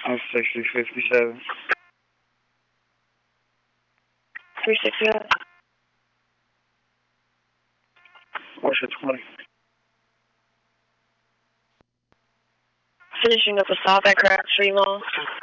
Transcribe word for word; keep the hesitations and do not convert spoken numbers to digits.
I'm sixty fifty-seven. three sixty-nine. What's your twenty? Finishing up a stop at Crabtree Lawn.